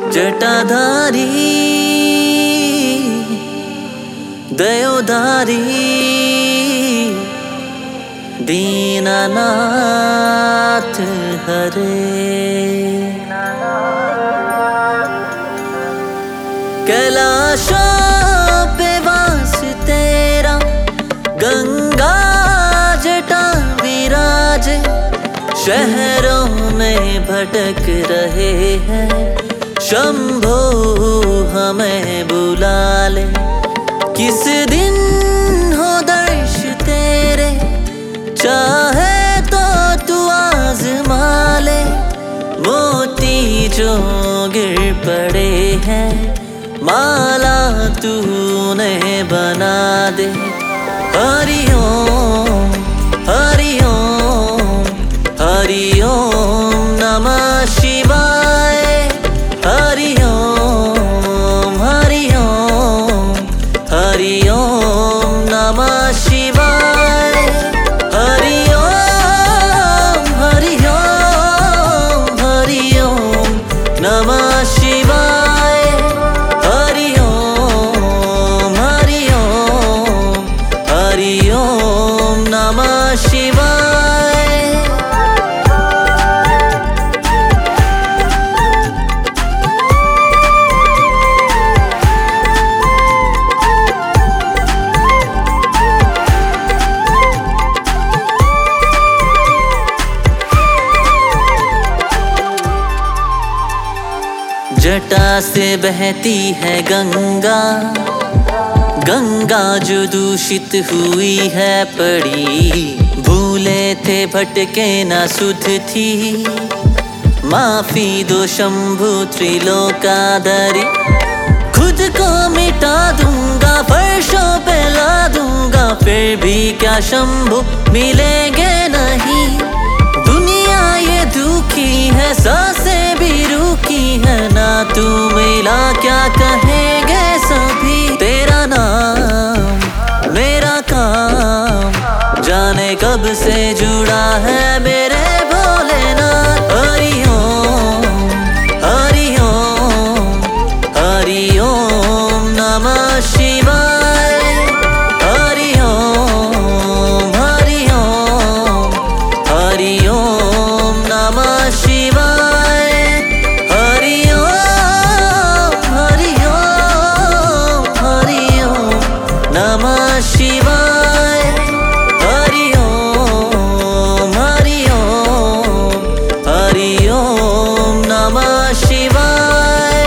जटाधारी दयोधारी दीनानाथ हरे। कैलाशों पे वास तेरा गंगा जटा विराजे, शहरों में भटक रहे हैं शंभो हमें बुला ले। किस दिन हो दर्श तेरे, चाहे तो तू आज़मा ले। मोती जो गिर पड़े हैं माला तूने बना दे। हरि ओम हरि ओम हरि ओम नमः शिवाय। हरि ओम हरि ओम हरि ओम नमः शिवाय। हरि ओम हरि ओम हरि ओम नमः शिवाय। हरि ओम हरि ओम हरि ओम नमः शिवाय। जटा से बहती है गंगा, गंगा जो दूषित हुई है पड़ी। भूले थे भटके ना सुध थी, माफी दो शंभु त्रिलोकाधरी। खुद को मिटा दूंगा फर्शों पे ला दूंगा, फिर भी क्या शंभु मिलेंगे नहीं। दुनिया ये दुखी है सांसें भी रुकी है, ना तू मिला क्या कहेंगे सभी। तेरा नाम मेरा काम जाने कब से जुड़ा है मेरे भोलेनाथ। हरि ओम हरि ओम हरि ओम नमः शिवाय। हरि ओम हरि ओम हरि ओम नमः शिवाय। हरि ओम हरि ओम हरि ओम नमः शिवाय। हरि ओम हरि ओम हरि ओम नमः शिवाय।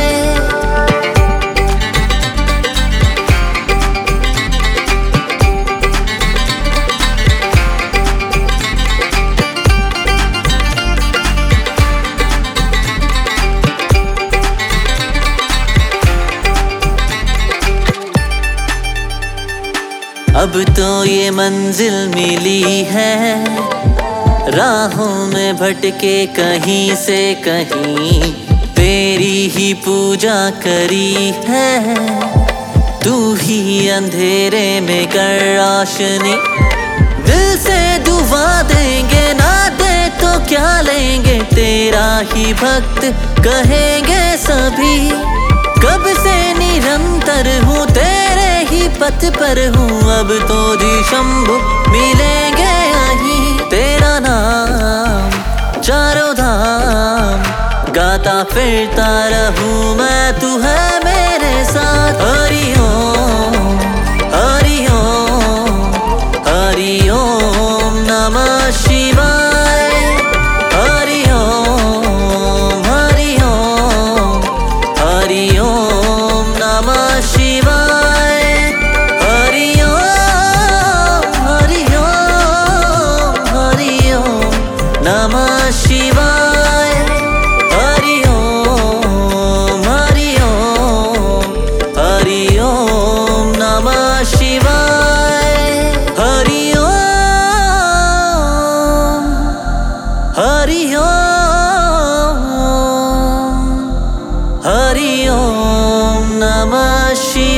अब तो ये मंजिल मिली है, राहों में भटके कहीं से कहीं। तेरी ही पूजा करी है, तू ही अंधेरे में कर रोशनी। दिल से दुआ देंगे ना दे तो क्या लेंगे, तेरा ही भक्त कहेंगे सभी। कब से निरंतर हूँ तेरे ही पथ पर हूँ, अब तो जी शंभु मिलेंगे यहीं। तेरा नाम चारों धाम गाता फिरता रहूँ मैं, तू है मेरे साथ। हरि ओम हरि ओम हरि ओम नमः शिवाय। हरि ओम हरि ओम हरि ओम नमः शिवाय। हरि ओम हरि ओम हरि ओम नमः शिवाय। हरि ओम हरि ओम हरि ओम नमः शिवाय। हरि ओम हरि ओम हरि ओम नमः शिवाय।